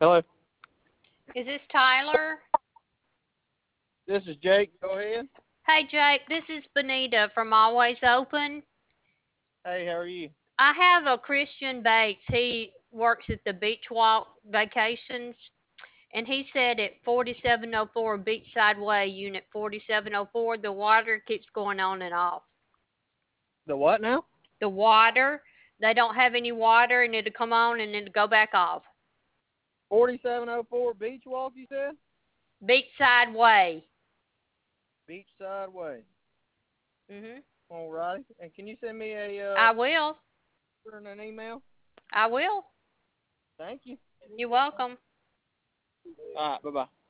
Hello. Is this Tyler? This is Jake. Go ahead. Hey, Jake, this is Benita from Always Open. Hey, how are you? I have a Christian Bates. He works at the Beach Walk Vacations, and he said at 4704 Beachside Way, Unit 4704, the water keeps going on and off. The what now? The water, they don't have any water, and it'll come on and it'll go back off. 4704 Beach Walk, you said? Beachside Way. Beachside Way. Mhm. All right. And can you send me a I will. an email? I will. Thank you. You're welcome. All right. Bye bye.